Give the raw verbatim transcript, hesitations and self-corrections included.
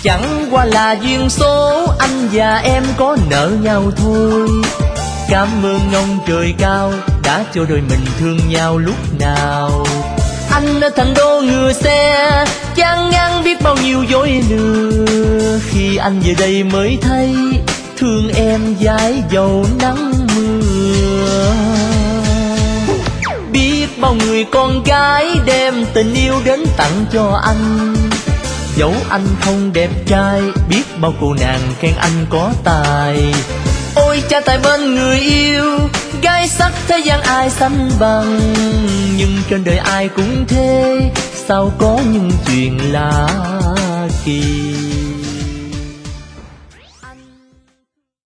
Chẳng qua là duyên số, anh và em có nợ nhau thôi. Cảm ơn ông trời cao đã cho đôi mình thương nhau lúc nào. Anh ở thành đô ngựa xe, chán ngán biết bao nhiêu dối lừa. Khi anh về đây mới thấy thương em dãi dầu nắng mưa. Biết bao người con gái đem tình yêu đến tặng cho anh. Dẫu anh không đẹp trai, biết bao cô nàng khen anh có tài. Ôi cha tài bên người yêu, gái sắc thế gian ai sánh bằng. Nhưng trên đời ai cũng thế, sao có những chuyện lạ kỳ.